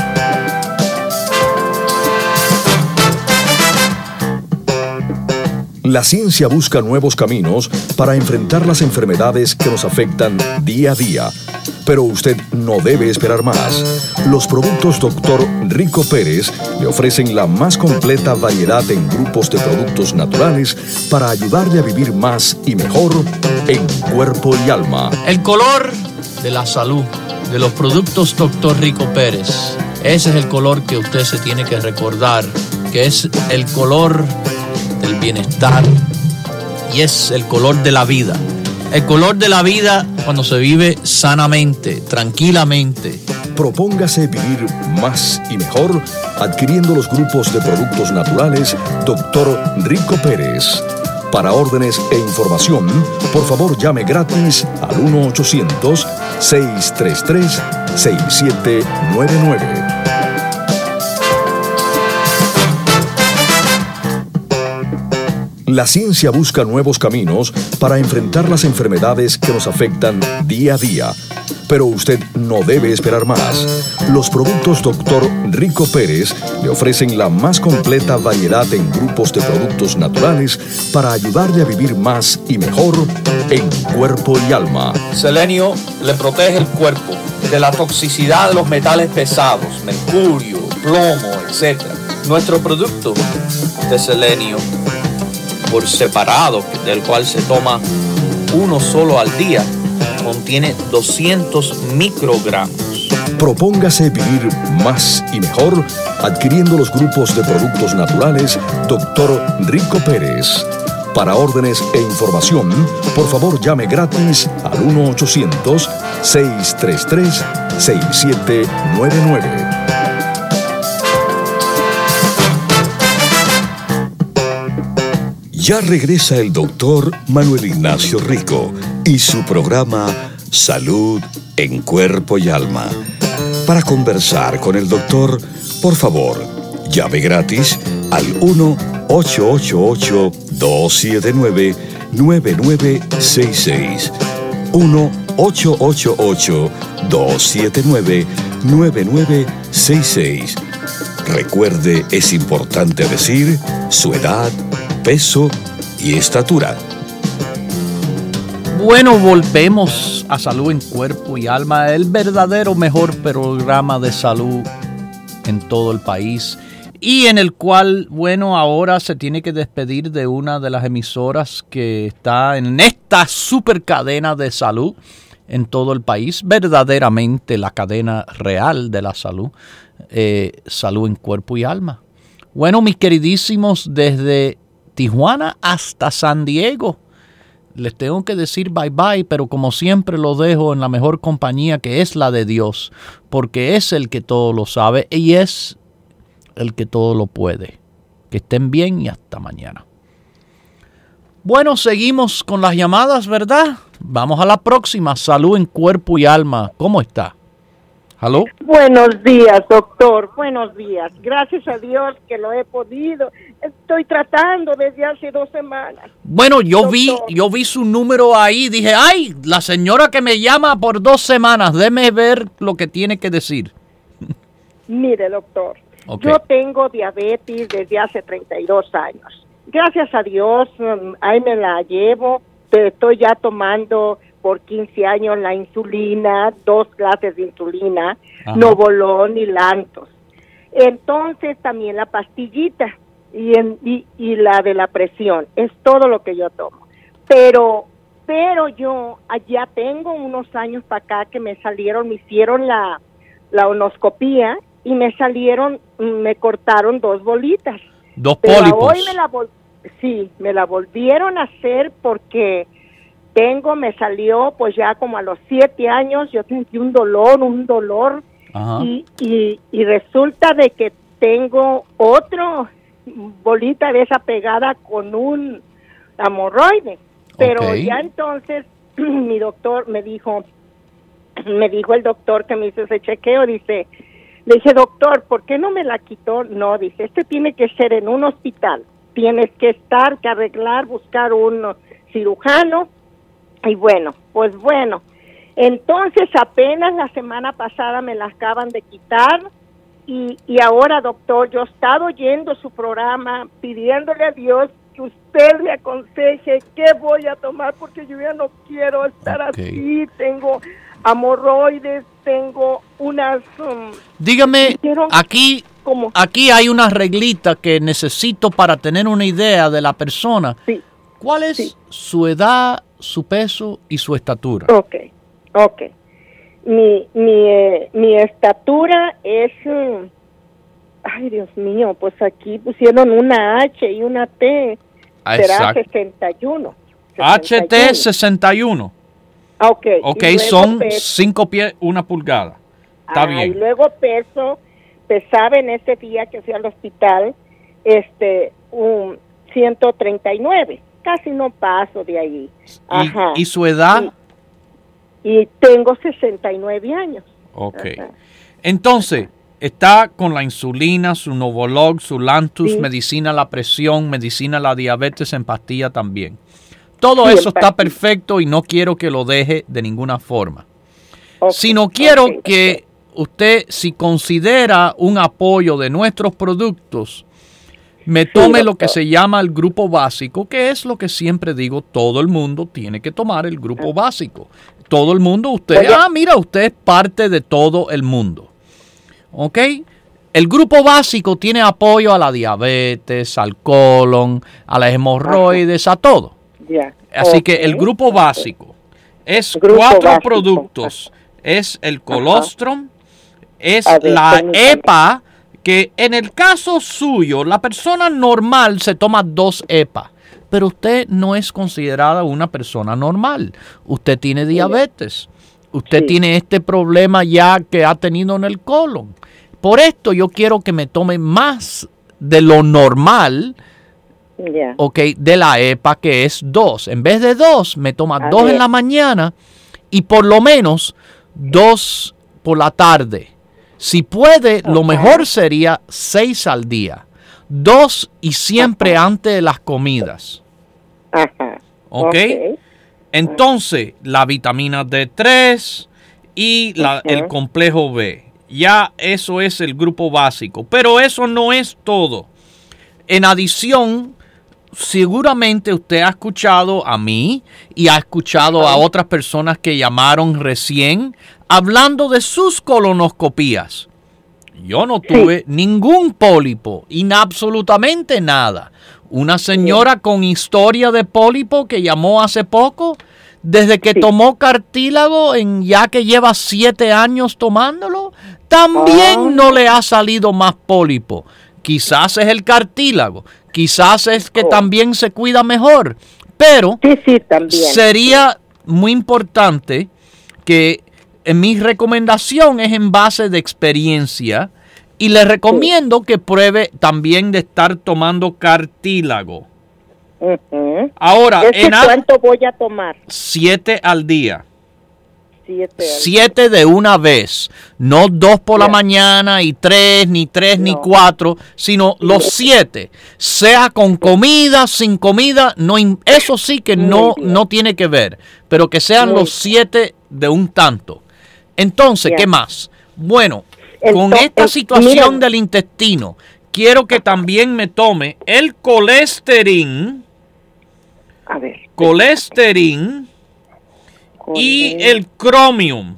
La ciencia busca nuevos caminos para enfrentar las enfermedades que nos afectan día a día. Pero usted no debe esperar más. Los productos Dr. Rico Pérez le ofrecen la más completa variedad en grupos de productos naturales para ayudarle a vivir más y mejor en cuerpo y alma. El color de la salud de los productos Dr. Rico Pérez. Ese es el color que usted se tiene que recordar, que es el color del bienestar y es el color de la vida. El color de la vida cuando se vive sanamente, tranquilamente. Propóngase vivir más y mejor adquiriendo los grupos de productos naturales Dr. Rico Pérez. Para órdenes e información, por favor llame gratis al 1-800-633-6799. La ciencia busca nuevos caminos para enfrentar las enfermedades que nos afectan día a día. Pero usted no debe esperar más. Los productos Dr. Rico Pérez le ofrecen la más completa variedad en grupos de productos naturales para ayudarle a vivir más y mejor en cuerpo y alma. Selenio le protege el cuerpo de la toxicidad de los metales pesados, mercurio, plomo, etc. Nuestro producto de selenio por separado, del cual se toma uno solo al día, contiene 200 microgramos. Propóngase vivir más y mejor adquiriendo los grupos de productos naturales Dr. Rico Pérez. Para órdenes e información, por favor llame gratis al 1-800-633-6799. Ya regresa el doctor Manuel Ignacio Rico y su programa Salud en Cuerpo y Alma. Para conversar con el doctor, por favor, llame gratis al 1-888-279-9966. 1-888-279-9966. Recuerde, es importante decir su edad, peso y estatura. Bueno, volvemos a Salud en Cuerpo y Alma, el verdadero mejor programa de salud en todo el país y en el cual, bueno, ahora se tiene que despedir de una de las emisoras que está en esta super cadena de salud en todo el país, verdaderamente la cadena real de la salud, Salud en Cuerpo y Alma. Bueno, mis queridísimos, desde Tijuana hasta San Diego, les tengo que decir bye bye, pero como siempre lo dejo en la mejor compañía, que es la de Dios, porque es el que todo lo sabe y es el que todo lo puede. Que estén bien y hasta mañana. Bueno, seguimos con las llamadas, ¿verdad? Vamos a la próxima. Salud en cuerpo y alma. ¿Cómo está? ¿Aló? Buenos días, doctor. Buenos días. Gracias a Dios que lo he podido. Estoy tratando desde hace 2 semanas. Bueno, yo vi su número ahí. Dije, ay, la señora que me llama por 2 semanas. Déme ver lo que tiene que decir. Mire, doctor, Okay. Yo tengo diabetes desde hace 32 años. Gracias a Dios, ahí me la llevo. Estoy ya tomando por 15 años la insulina, 2 clases de insulina, Ajá. Novolón y Lantos. Entonces también la pastillita y la de la presión. Es todo lo que yo tomo. Pero yo ya tengo unos años para acá que me hicieron la onoscopía y me cortaron 2 bolitas. 2 Pero pólipos. hoy me la volvieron a hacer porque me salió pues ya como a los 7 años, yo sentí un dolor Ajá. y resulta de que tengo otro bolita de esa pegada con un hemorroide. Pero Okay. ya entonces mi doctor me dijo el doctor que me hizo ese chequeo, le dije, doctor, ¿por qué no me la quitó? No, dice, tiene que ser en un hospital, tienes que arreglar, buscar un cirujano, y bueno, entonces apenas la semana pasada me la acaban de quitar, y ahora, doctor, yo he estado oyendo su programa, pidiéndole a Dios que usted me aconseje qué voy a tomar, porque yo ya no quiero estar así, tengo hemorroides, tengo unas... Dígame, aquí hay una reglita que necesito para tener una idea de la persona. Sí. ¿Cuál es su edad, su peso y su estatura? Ok. Mi estatura es... ay, Dios mío, pues aquí pusieron una H y una T. Será 61. HT 61. Ok, son 5 pies, 1 pulgada. Está bien. Y luego pesaba en ese día que fui al hospital, 139. Casi no paso de ahí. Ajá. ¿Y su edad? Y tengo 69 años. Ok. Ajá. Entonces, está con la insulina, su Novolog, su Lantus, medicina la presión, medicina la diabetes en pastilla también. Todo eso está perfecto y no quiero que lo deje de ninguna forma. Sino quiero que usted, si considera un apoyo de nuestros productos, me tome lo que se llama el grupo básico, que es lo que siempre digo, todo el mundo tiene que tomar el grupo básico. Todo el mundo, usted es parte de todo el mundo. ¿Ok? El grupo básico tiene apoyo a la diabetes, al colon, a las hemorroides, a todo. Así que el grupo básico es 4 productos. Es el colostrum, es la EPA, que en el caso suyo, la persona normal se toma 2 EPA, pero usted no es considerada una persona normal. Usted tiene diabetes, usted tiene este problema ya que ha tenido en el colon. Por esto yo quiero que me tome más de lo normal, de la EPA, que es 2. En vez de 2, me toma 2 en la mañana y por lo menos 2 por la tarde. Si puede, lo mejor sería 6 al día. 2 y siempre antes de las comidas. ¿Ok? Entonces, la vitamina D3 y el complejo B. Ya eso es el grupo básico. Pero eso no es todo. En adición, seguramente usted ha escuchado a mí y ha escuchado a otras personas que llamaron recién hablando de sus colonoscopías. Yo no tuve ningún pólipo, absolutamente nada. Una señora con historia de pólipo que llamó hace poco, desde que tomó cartílago, ya que lleva 7 años tomándolo, también no le ha salido más pólipo. Quizás es el cartílago, quizás es que también se cuida mejor, pero sería muy importante que mi recomendación es en base de experiencia Y le recomiendo que pruebe también de estar tomando cartílago. Ahora, ¿cuánto voy a tomar? 7 al día. 7 de una vez, no 2 por la mañana y 3, ni 4, sino los 7, sea con comida, sin comida, no, eso sí que no tiene que ver, pero que sean los 7 de un tanto. Entonces, ¿qué más? Bueno, con esta situación del intestino, quiero que también me tome el colesterol. A ver. Colesterol. Y el cromium.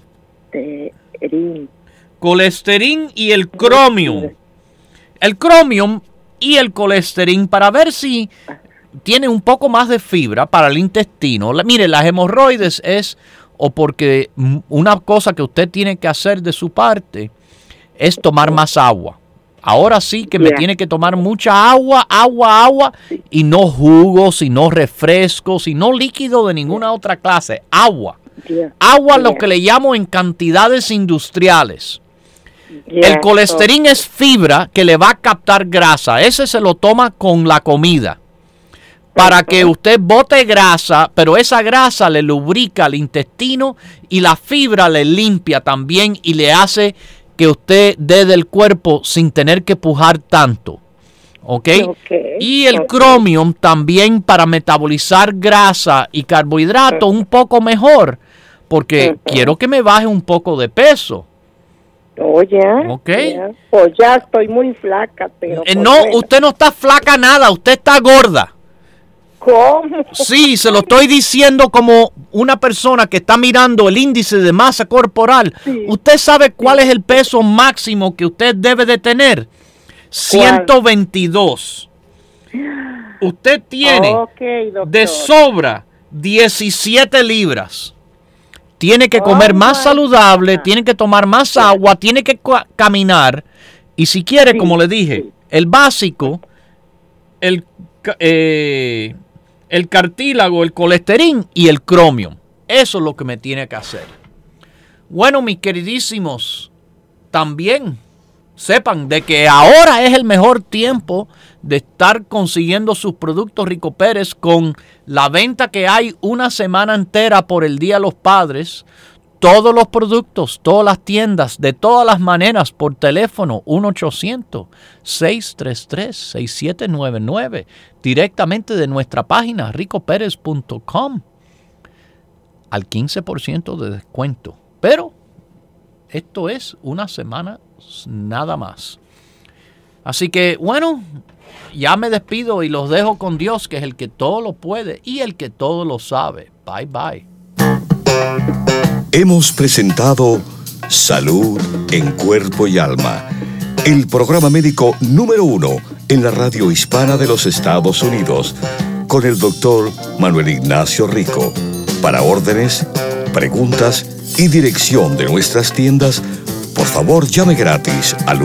Colesterol y el cromium. El cromium y el colesterol para ver si tiene un poco más de fibra para el intestino. Mire, las hemorroides es o porque una cosa que usted tiene que hacer de su parte es tomar más agua. Ahora sí que me tiene que tomar mucha agua y no jugos, y no refrescos, y no líquido de ninguna otra clase. Agua. Agua, lo que le llamo en cantidades industriales. El colesterol es fibra que le va a captar grasa. Ese se lo toma con la comida. Para que usted bote grasa, pero esa grasa le lubrica el intestino y la fibra le limpia también y le hace que usted dé del cuerpo sin tener que pujar tanto. ¿Ok? Y el cromium también para metabolizar grasa y carbohidratos un poco mejor, porque quiero que me baje un poco de peso. Pues ya estoy muy flaca, pero... usted no está flaca nada, usted está gorda. ¿Cómo? Sí, se lo estoy diciendo como una persona que está mirando el índice de masa corporal. Sí. ¿Usted sabe cuál es el peso máximo que usted debe de tener? 122. Usted tiene de sobra 17 libras. Tiene que comer más saludable, tiene que tomar más agua, tiene que caminar. Y si quiere, como le dije, el básico, el cartílago, el colesterol y el cromium. Eso es lo que me tiene que hacer. Bueno, mis queridísimos, también sepan de que ahora es el mejor tiempo de estar consiguiendo sus productos Rico Pérez con la venta que hay una semana entera por el Día de los Padres. Todos los productos, todas las tiendas, de todas las maneras, por teléfono, 1-800-633-6799, directamente de nuestra página, ricoperez.com, al 15% de descuento. Pero esto es una semana nada más. Así que, bueno, ya me despido y los dejo con Dios, que es el que todo lo puede y el que todo lo sabe. Bye, bye. Hemos presentado Salud en Cuerpo y Alma, el programa médico número 1 en la radio hispana de los Estados Unidos, con el doctor Manuel Ignacio Rico. Para órdenes, preguntas y dirección de nuestras tiendas, por favor llame gratis al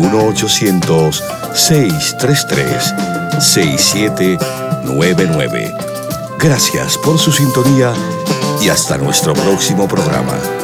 1-800-633-6799. Gracias por su sintonía y hasta nuestro próximo programa.